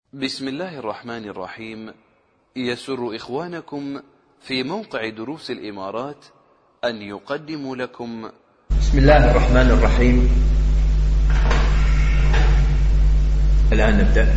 بسم الله الرحمن الرحيم. يسر إخوانكم في موقع دروس الإمارات أن يقدموا لكم بسم الله الرحمن الرحيم. الآن نبدأ.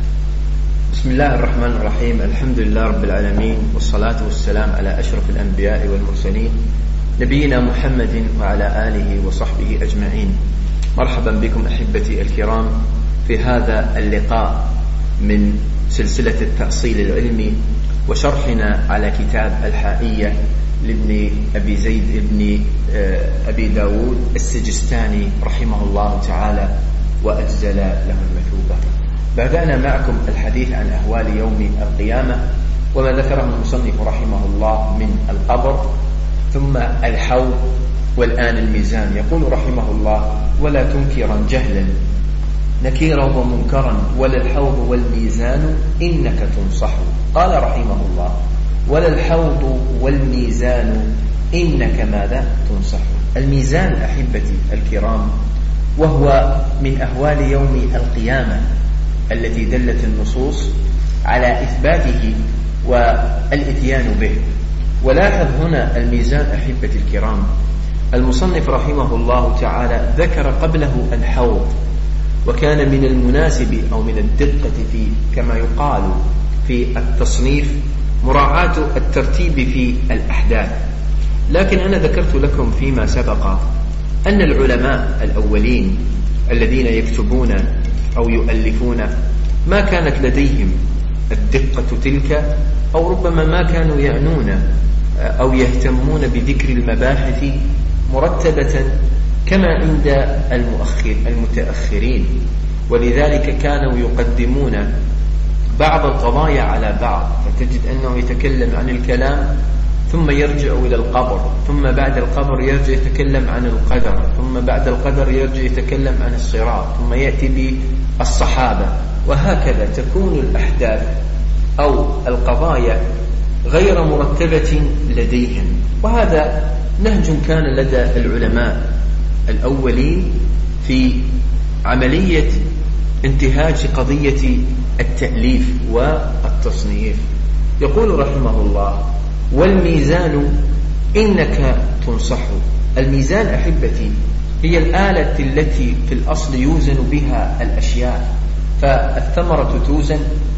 بسم الله الرحمن الرحيم. الحمد لله رب العالمين، والصلاة والسلام على أشرف الأنبياء والمرسلين نبينا محمد وعلى آله وصحبه أجمعين. مرحبا بكم أحبتي الكرام في هذا اللقاء من سلسلة التأصيل العلمي وشرحنا على كتاب الحائية لابن أبي زيد ابن أبي داود السجستاني رحمه الله تعالى وأجزل له المثوبة. بدأنا معكم الحديث عن أهوال يوم القيامة وما ذكره المصنف رحمه الله من القبر ثم الحوض والآن الميزان. يقول رحمه الله: ولا تنكرا جهلا نكيرا ومنكرا ولا الحوض والميزان إنك تنصح. قال رحمه الله: ولا الحوض والميزان إنك ماذا تنصح. الميزان أحبتي الكرام وهو من أهوال يوم القيامة التي دلت النصوص على إثباته والإتيان به. ولاحظ هنا الميزان أحبتي الكرام، المصنف رحمه الله تعالى ذكر قبله الحوض، وكان من المناسب أو من الدقة في كما يقال في التصنيف مراعاة الترتيب في الأحداث. لكن أنا ذكرت لكم فيما سبق أن العلماء الأولين الذين يكتبون أو يؤلفون ما كانت لديهم الدقة تلك، أو ربما ما كانوا يعنون أو يهتمون بذكر المباحث مرتبة كما عند المتأخرين، ولذلك كانوا يقدمون بعض القضايا على بعض، فتجد أنه يتكلم عن الكلام ثم يرجع إلى القبر، ثم بعد القبر يرجع يتكلم عن القدر، ثم بعد القدر يرجع يتكلم عن الصراط، ثم يأتي بالصحابة، وهكذا تكون الأحداث أو القضايا غير مرتبة لديهم. وهذا نهج كان لدى العلماء الأولين في عملية انتهاج قضية التأليف والتصنيف. يقول رحمه الله: والميزان إنك تنصح. الميزان أحبتي هي الآلة التي في الأصل يوزن بها الأشياء، فالثمرة توزن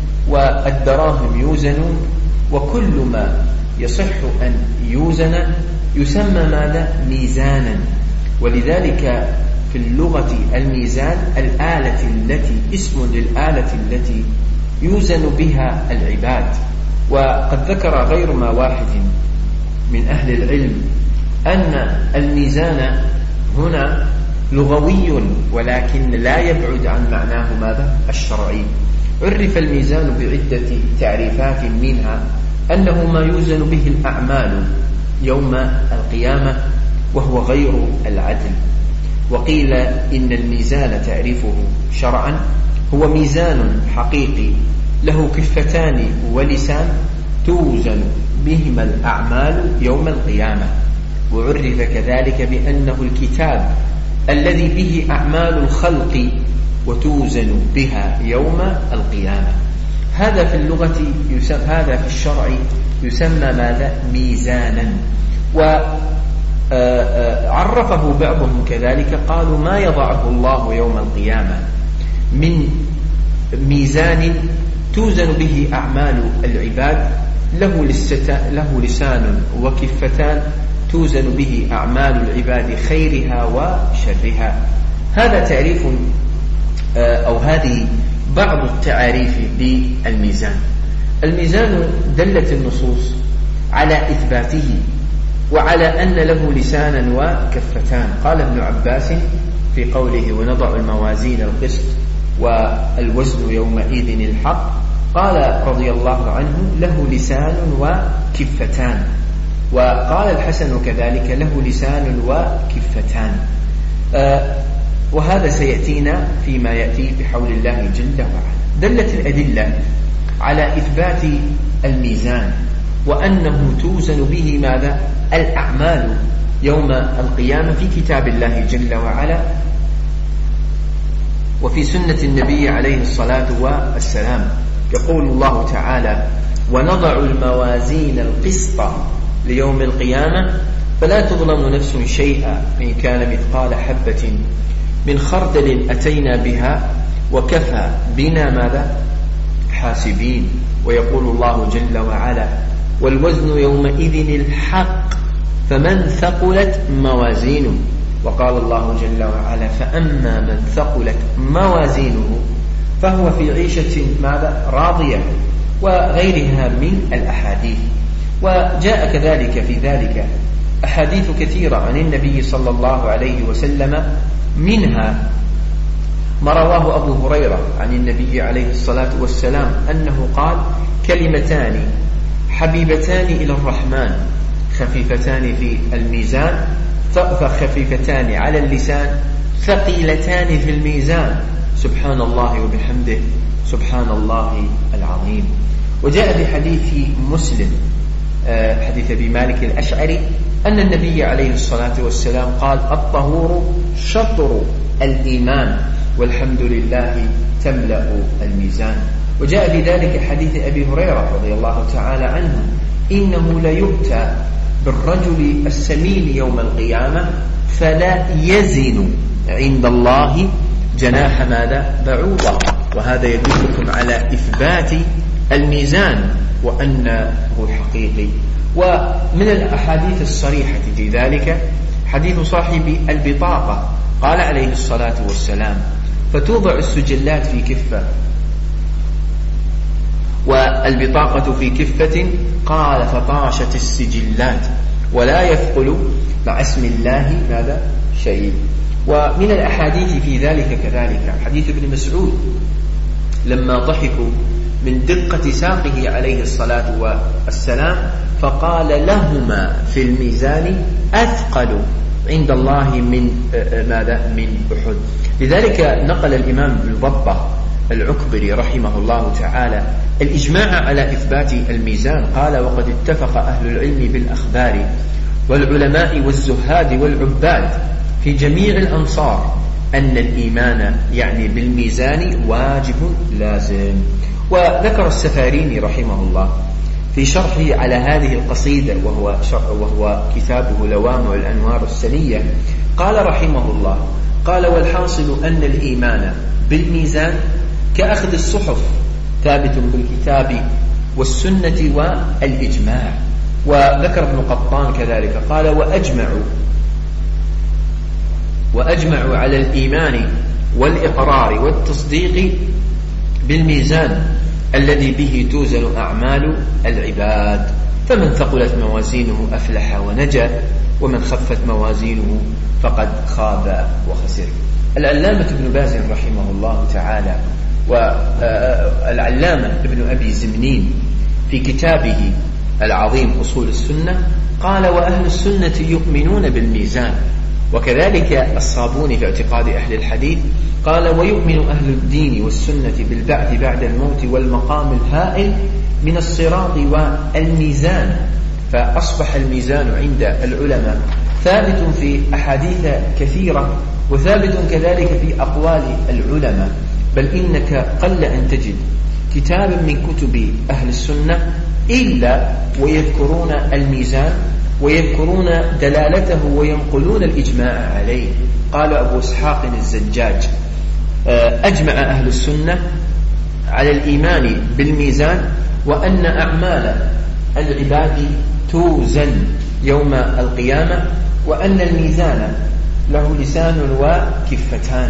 والدراهم يوزنون، وكل ما يصح أن يوزن يسمى ماذا؟ ميزانا. ولذلك في اللغة الميزان الآلة التي اسم للآلة التي يوزن بها العباد. وقد ذكر غير ما واحد من أهل العلم أن الميزان هنا لغوي ولكن لا يبعد عن معناه ماذا؟ الشرعي. عرف الميزان بعدة تعريفات، منها أنه ما يوزن به الأعمال يوم القيامة وهو غير العدل. وقيل إن الميزان تعريفه شرعا هو ميزان حقيقي له كفتان ولسان توزن بهما الأعمال يوم القيامة. وعرف كذلك بأنه الكتاب الذي به أعمال الخلق وتوزن بها يوم القيامة. هذا في اللغة هذا في الشرع يسمى ماذا؟ ميزانا. وعرفه بعضهم كذلك، قالوا ما يضعه الله يوم القيامة من ميزان توزن به أعمال العباد له لسان وكفتان توزن به أعمال العباد خيرها وشرها. هذا تعريف أو هذه بعض التعاريف للميزان. الميزان دلت النصوص على إثباته وعلى أن له لسانا وكفتان. قال ابن عباس في قوله: ونضع الموازين القسط والوزن يومئذ الحق، قال رضي الله عنه: له لسان وكفتان. وقال الحسن كذلك: له لسان وكفتان. وهذا سيأتينا فيما يأتي بحول الله جل وعلا. دلت الأدلة على إثبات الميزان وأنه توزن به ماذا؟ الأعمال يوم القيامة في كتاب الله جل وعلا وفي سنة النبي عليه الصلاة والسلام. يقول الله تعالى: ونضع الموازين القسط ليوم القيامة فلا تظلم نفس شيئا إن كان مثقال حبة من خردل أتينا بها وكفى بنا ماذا؟ حاسبين. ويقول الله جل وعلا: والوزن يومئذ الحق فمن ثقلت موازينه. وقال الله جل وعلا: فأما من ثقلت موازينه فهو في عيشة ماذا؟ راضية، وغيرها من الأحاديث. وجاء كذلك في ذلك أحاديث كثيرة عن النبي صلى الله عليه وسلم، منها ما رواه أبو هريرة عن النبي عليه الصلاة والسلام أنه قال: كلمتان حبيبتان إلى الرحمن خفيفتان في الميزان فخفيفتان على اللسان ثقيلتان في الميزان سبحان الله وبحمده سبحان الله العظيم. وجاء بحديث مسلم حديث أبي مالك الأشعري أن النبي عليه الصلاة والسلام قال: الطهور شطر الإيمان والحمد لله تملأ الميزان. وجاء بذلك حديث أبي هريرة رضي الله تعالى عنه: إنه ليؤتى بالرجل السمين يوم القيامة فلا يزن عند الله جناح ماذا؟ بعوضة. وهذا يدلكم على إثبات الميزان وأنه حقيقي. ومن الأحاديث الصريحة في ذلك حديث صاحب البطاقة، قال عليه الصلاة والسلام: فتوضع السجلات في كفة والبطاقة في كفة، قال: فطاشت السجلات ولا يثقل مع اسم الله ماذا؟ شيء. ومن الأحاديث في ذلك كذلك حديث ابن مسعود لما ضحكوا من دقة ساقه عليه الصلاة والسلام فقال: لهما في الميزان أثقل عند الله من ماذا؟ من أحد. لذلك نقل الإمام ابن بطة العكبري رحمه الله تعالى الإجماع على إثبات الميزان. قال: وقد اتفق أهل العلم بالأخبار والعلماء والزهاد والعباد في جميع الأمصار أن الإيمان يعني بالميزان واجب لازم. وذكر السفاريني رحمه الله في شرحه على هذه القصيدة وهو كتابه لوامع الأنوار السنية، قال رحمه الله: قال: والحاصل أن الإيمان بالميزان كأخذ الصحف ثابت بالكتاب والسنة والإجماع. وذكر ابن قطان كذلك قال: وأجمعوا على الإيمان والإقرار والتصديق بالميزان الذي به توزن أعمال العباد، فمن ثقلت موازينه أفلح ونجا ومن خفت موازينه فقد خاب وخسر. العلامة ابن باز رحمه الله تعالى والعلامة ابن أبي زمنين في كتابه العظيم أصول السنة قال: وأهل السنة يؤمنون بالميزان. وكذلك الصابوني في اعتقاد أهل الحديث قال: ويؤمن أهل الدين والسنة بالبعث بعد الموت والمقام الهائل من الصراط والميزان. فأصبح الميزان عند العلماء ثابت في أحاديث كثيرة، وثابت كذلك في أقوال العلماء، بل إنك قل أن تجد كتابا من كتب أهل السنة إلا ويذكرون الميزان ويذكرون دلالته وينقلون الإجماع عليه. قال أبو إسحاق الزجاج: أجمع أهل السنة على الإيمان بالميزان وأن أعمال العباد توزن يوم القيامة، وأن الميزان له لسان وكفتان.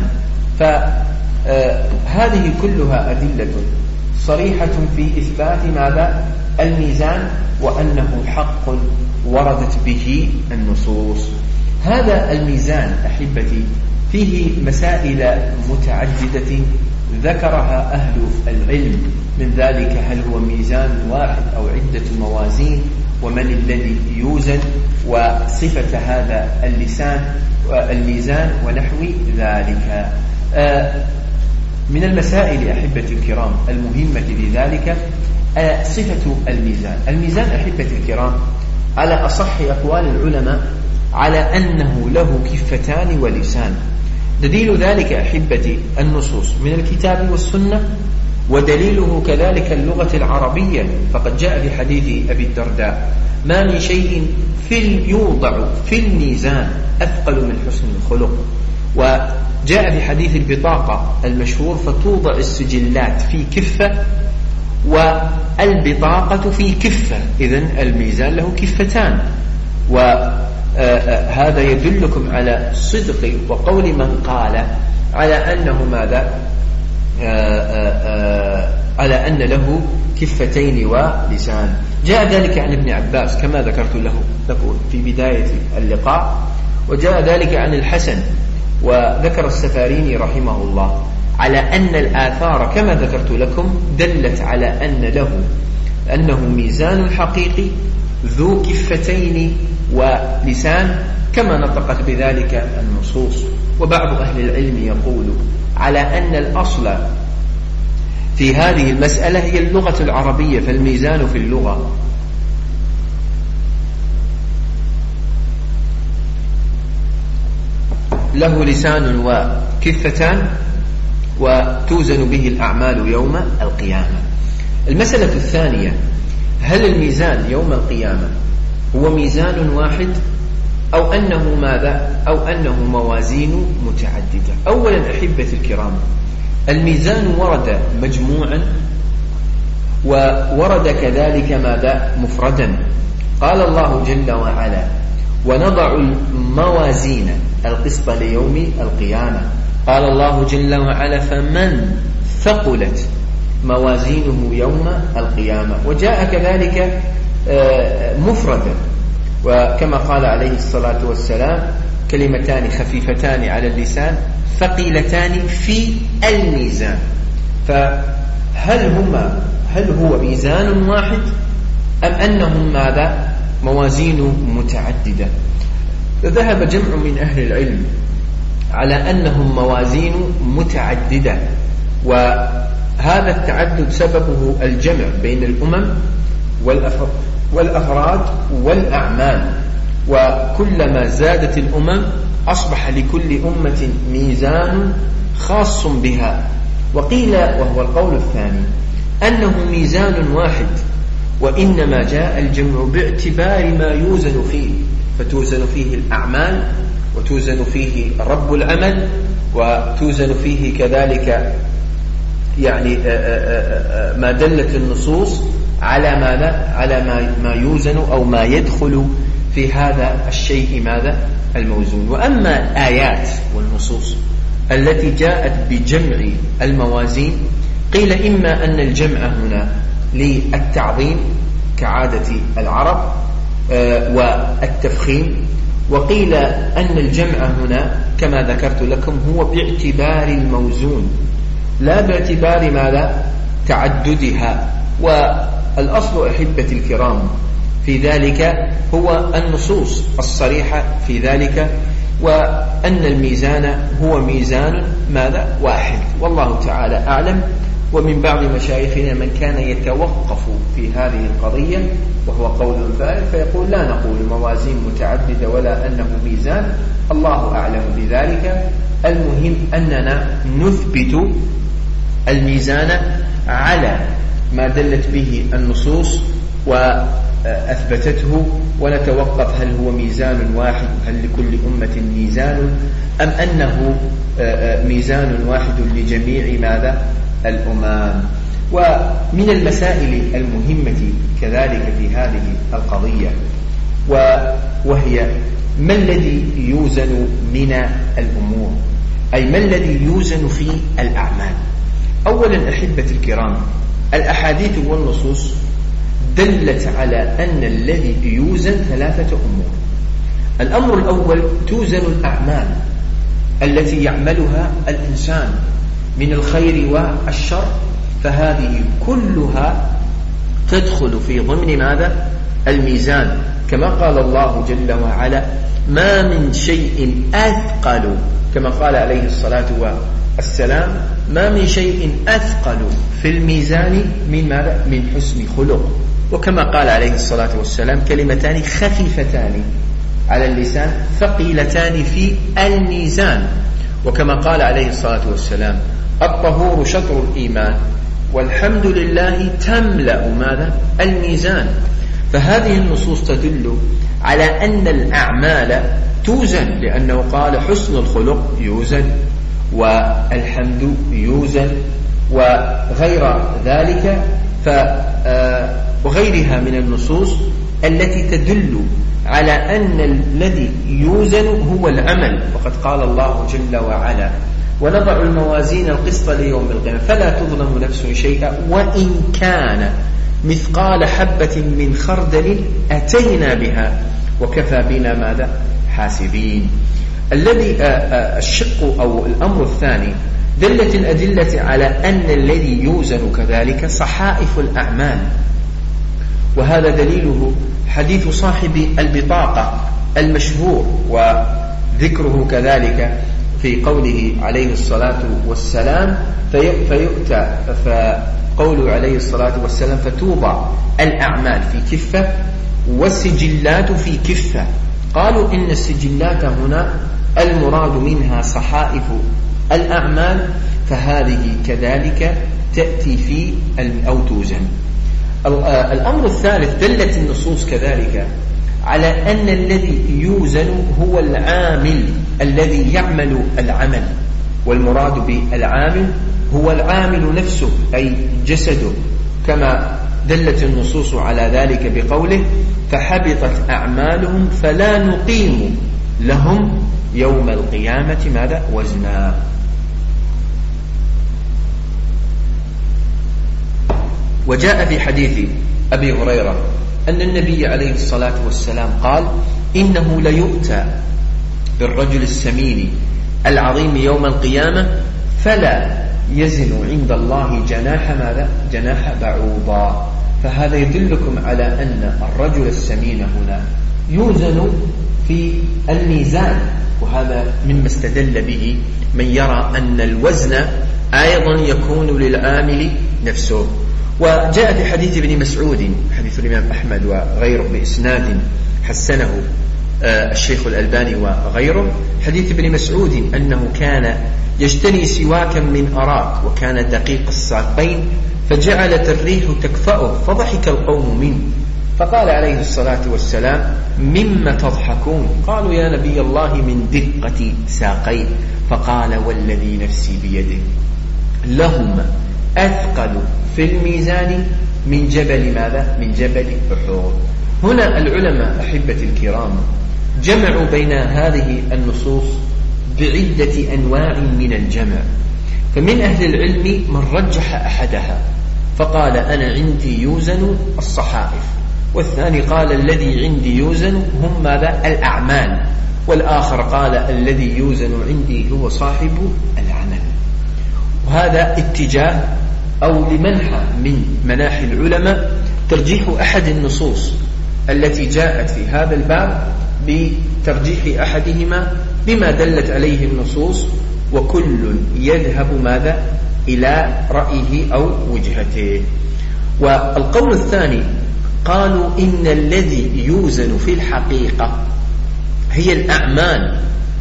فهذه كلها أدلة صريحة في إثبات ماذا؟ الميزان، وأنه حق وردت به النصوص. هذا الميزان أحبتي فيه مسائل متعددة ذكرها أهل العلم، من ذلك هل هو ميزان واحد أو عدة موازين، ومن الذي يوزن، وصفة هذا اللسان والميزان ونحو ذلك. من المسائل أحبتي الكرام المهمة في ذلك صفة الميزان. الميزان أحبتي الكرام على أصح أقوال العلماء على أنه له كفتان ولسان. دليل ذلك أحبتي النصوص من الكتاب والسنة ودليله كذلك اللغة العربية، فقد جاء في حديث أبي الدرداء: ما من شيء يوضع في الميزان أثقل من حسن الخلق. وجاء في حديث البطاقة المشهور: فتوضع السجلات في كفة والبطاقة في كفة، إذن الميزان له كفتان. وهذا يدلكم على صدق وقول من قال على أنه ماذا؟ على أن له كفتين ولسان. جاء ذلك عن ابن عباس كما ذكرت لكم في بداية اللقاء، وجاء ذلك عن الحسن. وذكر السفاريني رحمه الله على أن الآثار كما ذكرت لكم دلت على أنه ميزان حقيقي ذو كفتين ولسان، كما نطقت بذلك النصوص. وبعض أهل العلم يقول على أن الأصل في هذه المسألة هي اللغة العربية، فالميزان في اللغة له لسان وكفتان وتوزن به الأعمال يوم القيامة. المسألة الثانية: هل الميزان يوم القيامة هو ميزان واحد أو أنه ماذا؟ أو أنه موازين متعددة؟ أولا أحبتي الكرام، الميزان ورد مجموعا وورد كذلك ماذا؟ مفردا. قال الله جل وعلا: ونضع الموازين القسط ليوم القيامة. قال الله جل وعلا: فمن ثقلت موازينه يوم القيامة. وجاء كذلك مفردا، وكما قال عليه الصلاة والسلام: كلمتان خفيفتان على اللسان ثقيلتان في الميزان. هل هو ميزان واحد أم أنهم ماذا؟ موازين متعددة؟ ذهب جمع من أهل العلم على أنهم موازين متعددة، وهذا التعدد سببه الجمع بين الأمم والأفراد والأعمال، وكلما زادت الأمم أصبح لكل أمة ميزان خاص بها. وقيل، وهو القول الثاني، أنه ميزان واحد، وإنما جاء الجمع باعتبار ما يوزن فيه، فتوزن فيه الأعمال، وتوزن فيه رب العمل، وتوزن فيه كذلك يعني ما دلت النصوص على ماذا؟ على ما يوزن أو ما يدخل في هذا الشيء ماذا؟ الموزون. وأما الآيات والنصوص التي جاءت بجمع الموازين، قيل إما أن الجمع هنا للتعظيم كعادة العرب والتفخيم، وقيل أن الجمع هنا كما ذكرت لكم هو باعتبار الموزون لا باعتبار ماذا؟ تعددها. والأصل أحبتي الكرام في ذلك هو النصوص الصريحة في ذلك، وأن الميزان هو ميزان ماذا؟ واحد، والله تعالى أعلم. ومن بعض مشايخنا من كان يتوقف في هذه القضية، وهو قول فارغ، فيقول: لا نقول موازين متعددة ولا أنه ميزان، الله أعلم بذلك. المهم أننا نثبت الميزان على ما دلت به النصوص وأثبتته، ونتوقف هل هو ميزان واحد، هل لكل أمة ميزان، أم أنه ميزان واحد لجميع ماذا؟ الأمم. ومن المسائل المهمة كذلك في هذه القضية وهي ما الذي يوزن من الأمور، أي ما الذي يوزن في الأعمال. أولا أحبتي الكرام، الأحاديث والنصوص دلت على أن الذي يوزن ثلاثة أمور. الأمر الأول: توزن الأعمال التي يعملها الإنسان من الخير والشر، فهذه كلها تدخل في ضمن ماذا؟ الميزان، كما قال الله جل وعلا: ما من شيء أثقل، كما قال عليه الصلاة والسلام: ما من شيء أثقل في الميزان من ماذا؟ من حسن خلق. وكما قال عليه الصلاة والسلام: كلمتان خفيفتان على اللسان ثقيلتان في الميزان. وكما قال عليه الصلاة والسلام: الطهور شطر الإيمان والحمد لله تملأ ماذا؟ الميزان. فهذه النصوص تدل على أن الأعمال توزن، لأنه قال حسن الخلق يوزن والحمد يوزن وغير ذلك وغيرها من النصوص التي تدل على أن الذي يوزن هو العمل. وقد قال الله جل وعلا: ونضع الموازين القسط ليوم القيامة فلا تظلم نفس شيئا وإن كان مثقال حبة من خردل أتينا بها وكفى بنا ماذا؟ حاسبين. الذي الشق أو الأمر الثاني دلت الأدلة على أن الذي يوزن كذلك صحائف الأعمال، وهذا دليله حديث صاحب البطاقة المشهور، وذكره كذلك في قوله عليه الصلاة والسلام فيؤتى فقوله عليه الصلاة والسلام فتوضع الأعمال في كفة والسجلات في كفة. قالوا إن السجلات هنا المراد منها صحائف الأعمال، فهذه كذلك تأتي في أو توزن. الأمر الثالث دلت النصوص كذلك على أن الذي يوزن هو العامل الذي يعمل العمل، والمراد بالعامل هو العامل نفسه أي جسده، كما دلت النصوص على ذلك بقوله: فحبطت أعمالهم فلا نقيم لهم يوم القيامة ماذا؟ وزنا. وجاء في حديث أبي هريرة أن النبي عليه الصلاة والسلام قال: إنه ليؤتى بالرجل السمين العظيم يوم القيامة فلا يزن عند الله جناح ماذا؟ جناح بعوضة. فهذا يدلكم على أن الرجل السمين هنا يوزن في الميزان، وهذا مما استدل به من يرى أن الوزن أيضا يكون للعامل نفسه. وجاء في حديث ابن مسعود، حديث الإمام أحمد وغيره بإسناد حسنه الشيخ الألباني وغيره، حديث ابن مسعود أنه كان يجتني سواكا من أراك وكان دقيق الساقين فجعلت الريح تكفأه فضحك القوم منه، فقال عليه الصلاة والسلام: مما تضحكون؟ قالوا: يا نبي الله من دقة ساقين. فقال: والذي نفسي بيده لهما أثقل في الميزان من جبل ماذا؟ من جبل أحد. هنا العلماء أحبة الكرام جمعوا بين هذه النصوص بعدة أنواع من الجمع، فمن أهل العلم من رجح أحدها فقال: أنا عندي يوزن الصحائف، والثاني قال: الذي عندي يوزن هم ماذا؟ الأعمال، والآخر قال: الذي يوزن عندي هو صاحب العمل. وهذا اتجاه أو لمنحى من مناحي العلماء ترجيح أحد النصوص التي جاءت في هذا الباب بترجيح أحدهما بما دلت عليه النصوص، وكل يذهب ماذا؟ إلى رأيه أو وجهته. والقول الثاني قالوا: إن الذي يوزن في الحقيقة هي الأعمال،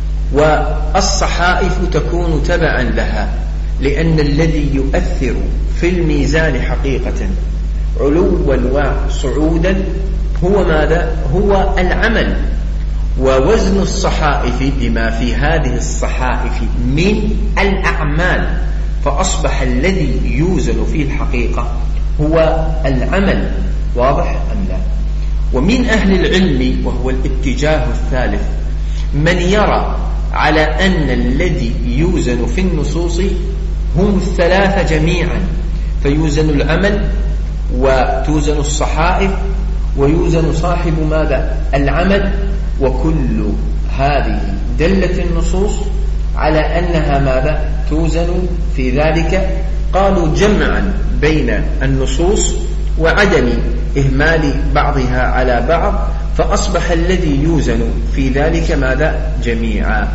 والصحائف تكون تبعا لها، لأن الذي يؤثر في الميزان حقيقة علوا وصعودا هو ماذا؟ هو العمل. ووزن الصحائف بما في هذه الصحائف من الأعمال، فأصبح الذي يوزن في الحقيقة هو العمل. واضح أم لا؟ ومن أهل العلم وهو الاتجاه الثالث من يرى على أن الذي يوزن في النصوص هم الثلاثة جميعا، فيوزن العمل وتوزن الصحائف ويوزن صاحب ماذا؟ العمل. وكل هذه دلت النصوص على أنها ماذا؟ توزن في ذلك. قالوا جمعا بين النصوص وعدم إهمال بعضها على بعض، فأصبح الذي يوزن في ذلك ماذا؟ جميعا.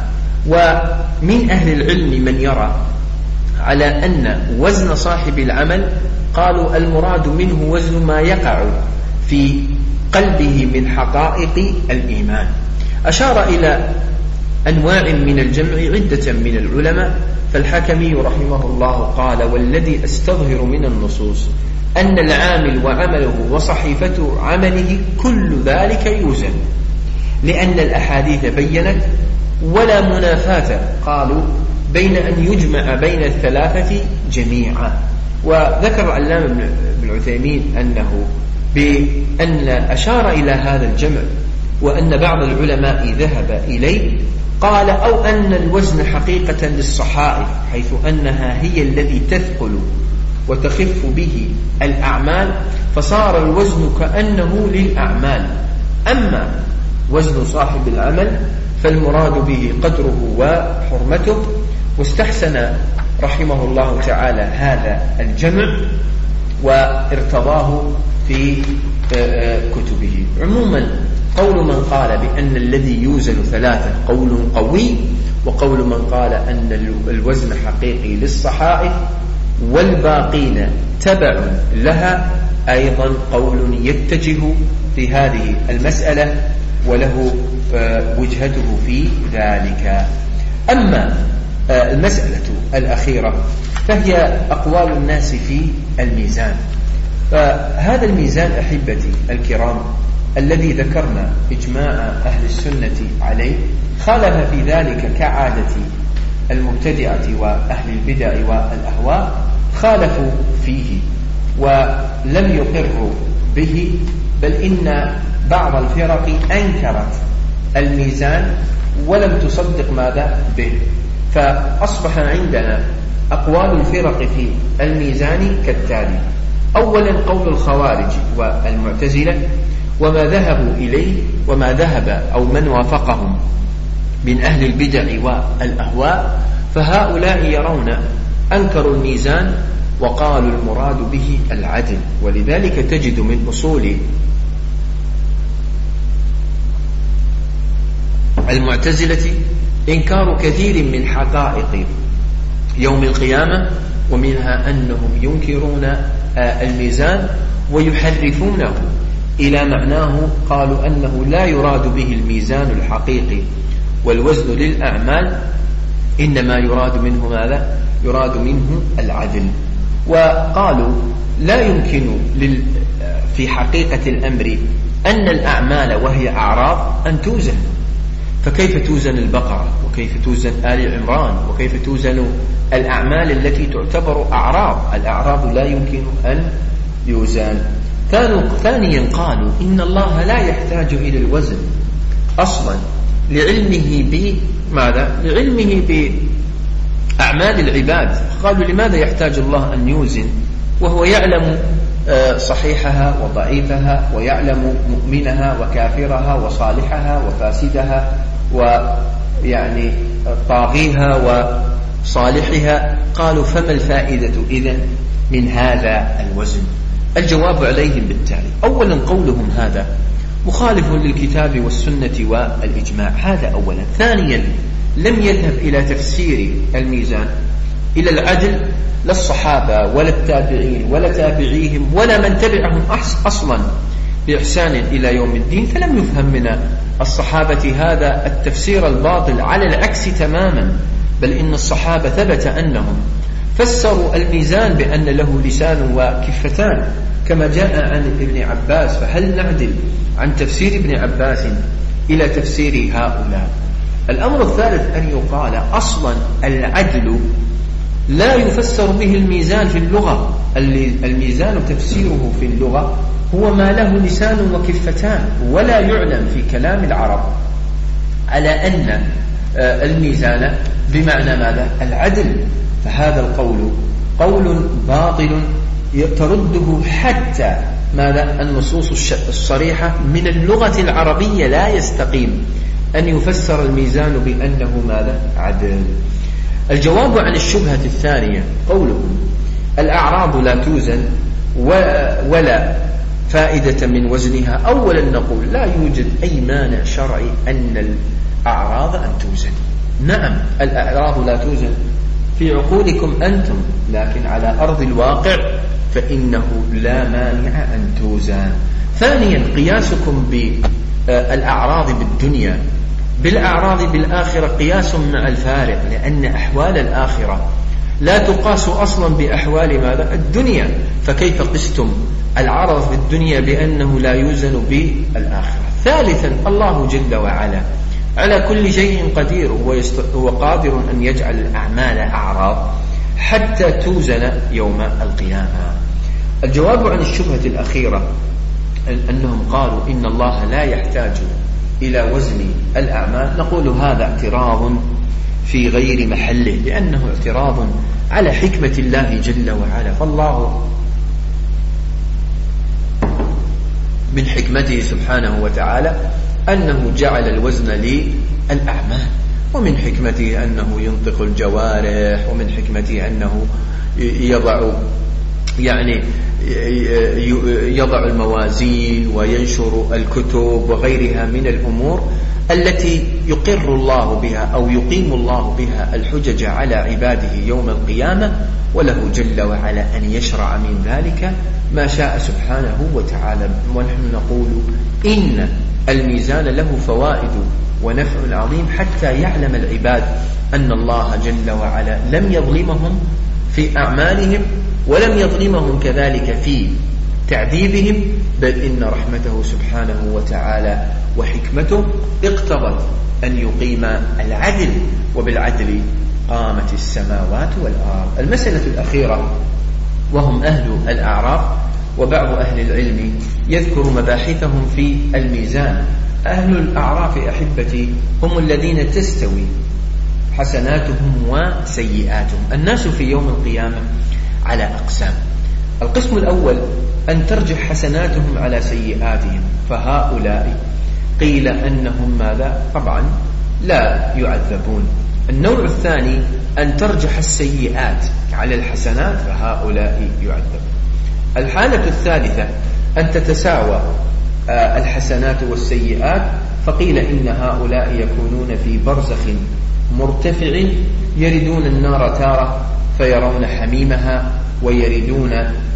ومن أهل العلم من يرى على أن وزن صاحب العمل قالوا المراد منه وزن ما يقع في قلبه من حقائق الإيمان. أشار إلى أنواع من الجمع عدة من العلماء، فالحكمي رحمه الله قال: والذي أستظهر من النصوص أن العامل وعمله وصحيفة عمله كل ذلك يوزن، لأن الأحاديث بينت ولا منافاة قالوا بين أن يجمع بين الثلاثة جميعا. وذكر العلامة ابن عثيمين أنه بأن أشار إلى هذا الجمع وأن بعض العلماء ذهب إليه، قال: أو أن الوزن حقيقة للصحائف حيث أنها هي التي تثقل وتخف به الأعمال، فصار الوزن كأنه للأعمال، أما وزن صاحب العمل فالمراد به قدره وحرمته. واستحسن رحمه الله تعالى هذا الجمع وارتضاه في كتبه. عموما قول من قال بأن الذي يوزن ثلاثة قول قوي، وقول من قال أن الوزن حقيقي للصحائف والباقين تبع لها أيضا قول يتجه في هذه المسألة وله وجهته في ذلك. أما المسألة الأخيرة فهي أقوال الناس في الميزان. فهذا الميزان أحبتي الكرام الذي ذكرنا إجماع أهل السنة عليه، خالف في ذلك كعادة المبتدعة وأهل البدع والأهواء، خالفوا فيه ولم يقروا به، بل إن بعض الفرق أنكرت الميزان ولم تصدق ماذا به. فأصبح عندنا أقوال الفرق في الميزان كالتالي: أولا قول الخوارج والمعتزلة وما ذهبوا إليه وما ذهب أو من وافقهم من أهل البدع والأهواء، فهؤلاء يرون أنكروا الميزان وقالوا المراد به العدل. ولذلك تجد من أصول المعتزلة إنكار كثير من حقائق يوم القيامة، ومنها أنهم ينكرون الميزان ويحرفونه إلى معناه. قالوا أنه لا يراد به الميزان الحقيقي والوزن للأعمال، إنما يراد منه ماذا؟ يراد منه العدل. وقالوا لا يمكن في حقيقة الأمر أن الأعمال وهي أعراض أن توزن، فكيف توزن البقرة وكيف توزن آل عمران وكيف توزن الأعمال التي تعتبر أعراض؟ الأعراض لا يمكن أن يوزن. ثانيا قالوا إن الله لا يحتاج إلى الوزن أصلا لعلمه بماذا؟ لعلمه بأعمال العباد. قالوا لماذا يحتاج الله أن يوزن وهو يعلم صحيحها وضعيفها، ويعلم مؤمنها وكافرها وصالحها وفاسدها ويعني طاغيها وصالحها؟ قالوا فما الفائدة إذن من هذا الوزن؟ الجواب عليهم بالتالي: أولا قولهم هذا مخالف للكتاب والسنة والإجماع، هذا أولا. ثانيا لم يذهب إلى تفسير الميزان إلى العدل لا الصحابة ولا التابعين ولا تابعيهم ولا من تبعهم أصلا بإحسان إلى يوم الدين، فلم يفهم من الصحابة هذا التفسير الباطل، على العكس تماما، بل إن الصحابة ثبت أنهم فسروا الميزان بأن له لسان وكفتان كما جاء عن ابن عباس. فهل نعدل عن تفسير ابن عباس إلى تفسير هؤلاء؟ الأمر الثالث أن يقال أصلا العدل لا يفسر به الميزان في اللغة. الميزان تفسيره في اللغة هو ما له لسان وكفتان، ولا يعلم في كلام العرب على أن الميزان بمعنى ماذا؟ العدل. فهذا القول قول باطل ترده حتى ماذا؟ النصوص الصريحة من اللغة العربية لا يستقيم أن يفسر الميزان بأنه ماذا؟ عدل. الجواب عن الشبهة الثانية قولهم الأعراض لا توزن ولا فائدة من وزنها. أولا نقول لا يوجد أي مانع شرعي أن الأعراض أن توزن. نعم الأعراض لا توزن في عقولكم أنتم، لكن على أرض الواقع فإنه لا مانع أن توزن. ثانيا قياسكم بالأعراض بالدنيا بالأعراض بالآخرة قياس مع الفارق، لأن أحوال الآخرة لا تقاس أصلا بأحوال ماذا؟ الدنيا، فكيف قستم العرض في الدنيا بأنه لا يوزن بالآخرة؟ ثالثا الله جل وعلا على كل شيء قدير، هو قادر أن يجعل الأعمال أعراض حتى توزن يوم القيامة. الجواب عن الشبهة الأخيرة أنهم قالوا إن الله لا يحتاج إلى وزن الأعمال، نقول هذا اعتراض في غير محله، لأنه اعتراض على حكمة الله جل وعلا. فالله من حكمته سبحانه وتعالى أنه جعل الوزن للأعمال، ومن حكمته أنه ينطق الجوارح، ومن حكمته أنه يضع الموازين وينشر الكتب وغيرها من الأمور التي يقر الله بها أو يقيم الله بها الحجج على عباده يوم القيامة، وله جل وعلا أن يشرع من ذلك ما شاء سبحانه وتعالى. ونحن نقول إن الميزان له فوائد ونفع عظيم حتى يعلم العباد أن الله جل وعلا لم يظلمهم في أعمالهم، ولم يظلمهم كذلك في تعذيبهم، بل إن رحمته سبحانه وتعالى وحكمته اقتضت أن يقيم العدل، وبالعدل قامت السماوات والأرض. المسألة الأخيرة وهم أهل الأعراف، وبعض أهل العلم يذكر مباحثهم في الميزان. أهل الأعراف أحبتي هم الذين تستوي حسناتهم وسيئاتهم. الناس في يوم القيامة على أقسام. القسم الأول أن ترجح حسناتهم على سيئاتهم، فهؤلاء قيل أنهم ماذا؟ طبعا لا يعذبون. النوع الثاني أن ترجح السيئات على الحسنات، فهؤلاء يعذبون. الحالة الثالثة أن تتساوى الحسنات والسيئات، فقيل إن هؤلاء يكونون في برزخ مرتفع، يردون النار تارة فيرون حميمها، ويردون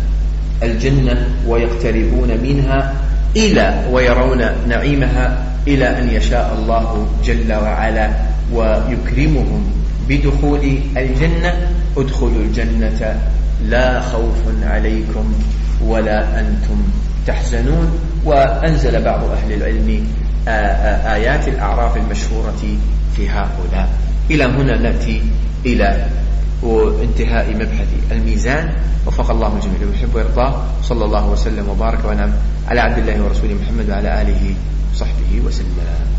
الجنة ويقتربون منها ويرون نعيمها إلى أن يشاء الله جل وعلا ويكرمهم بدخول الجنة. ادخلوا الجنة لا خوف عليكم ولا أنتم تحزنون. وأنزل بعض أهل العلم آيات الأعراف المشهورة في هؤلاء. إلى هنا نأتي إلى وانتهاء مبحث الميزان. وفق الله الجميع ويحب ويرضاه. صلى الله وسلم وبارك ونعم على عبد الله ورسوله محمد وعلى آله وصحبه وسلم.